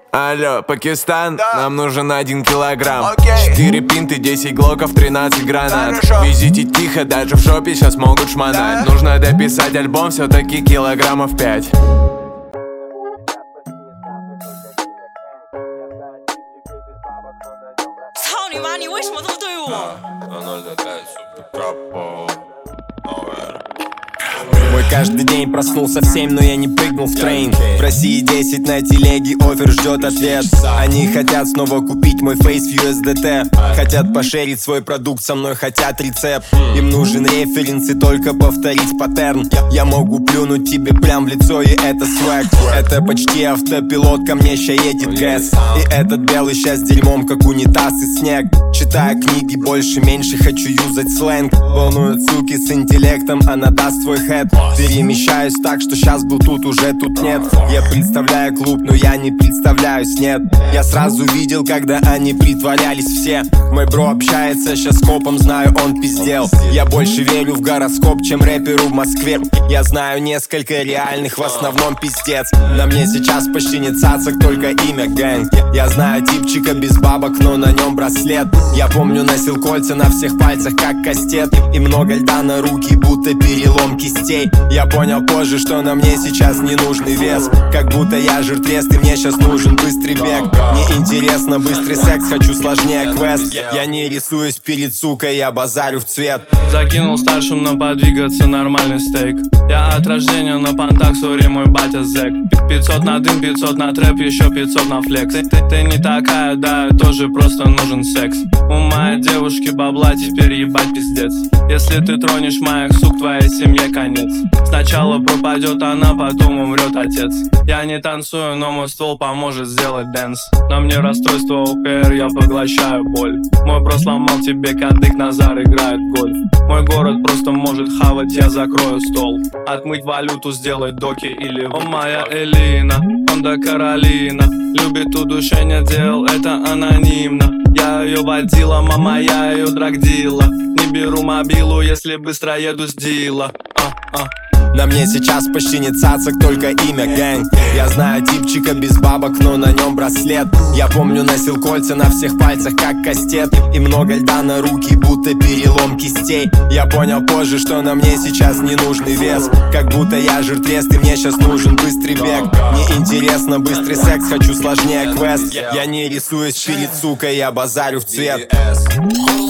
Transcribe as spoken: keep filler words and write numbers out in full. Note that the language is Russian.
Алло, Пакистан, да. Нам нужен один килограмм. Окей. Четыре пинты, десять глоков, тринадцать гранат. Хорошо. Везите тихо, даже в шопе сейчас могут шмонать. Да. Нужно дописать альбом, все-таки килограммов пять. 操你妈！你为什么这么对我？ Мой каждый день проснулся в семь, но я не прыгнул в трейн. В России десять на телеге, офер ждет ответ. Они хотят снова купить мой фейс в ю эс ди ти. Хотят пошерить свой продукт со мной, хотят рецепт. Им нужен референс и только повторить паттерн. Я могу плюнуть тебе прям в лицо, и это свэг. Это почти автопилот, ко мне ща едет гэс. И этот белый ща с дерьмом, как унитаз и снег. Читаю книги больше-меньше, хочу юзать сленг. Волнуют суки с интеллектом, она даст свой хэт. Перемещаюсь так, что сейчас был тут, уже тут нет. Я представляю клуб, но я не представляюсь, нет. Я сразу видел, когда они притворялись все. Мой бро общается сейчас с копом, знаю, он пиздел. Я больше верю в гороскоп, чем рэперу в Москве. Я знаю несколько реальных, в основном пиздец. На мне сейчас почти не цацак, только имя гэнг. Я знаю типчика без бабок, но на нем браслет. Я помню, носил кольца на всех пальцах, как кастет. И много льда на руки, будто перелом кистей. Я понял позже, что на мне сейчас не нужный вес. Как будто я жиртрест, и мне сейчас нужен быстрый бег. Мне интересно быстрый секс, хочу сложнее квест. Я не рисуюсь перед сукой, я базарю в цвет. Закинул старшим на подвигаться нормальный стейк. Я от рождения на понтах, сори, мой батя зэк. Пятьсот на дым, пятьсот на трэп, еще пятьсот на флекс. Ты, ты, ты не такая, да, тоже просто нужен секс. У моей девушки бабла, теперь ебать пиздец. Если ты тронешь моих сук, твоей семье конец. Сначала пропадет она, потом умрет отец. Я не танцую, но мой ствол поможет сделать дэнс. На мне расстройство о пэ эр, я поглощаю боль. Мой бро сломал тебе кадык, Назар играет в гольф. Мой город просто может хавать, я закрою стол. Отмыть валюту, сделать доки или... О, моя Элина, Honda Каролина. Любит удушение дел, это анонимно. Я ее водила, мама, я ее драгдила. Не беру мобилу, если быстро еду с дила. а, а. На мне сейчас почти не цацак, только имя гэнг. Я знаю типчика без бабок, но на нем браслет. Я помню, носил кольца на всех пальцах, как кастет. И много льда на руки, будто перелом кистей. Я понял позже, что на мне сейчас не нужный вес. Как будто я жиртрест, и мне сейчас нужен быстрый бег. Мне интересно быстрый секс, хочу сложнее квест. Я не рисуюсь перед сукой, я базарю в цвет.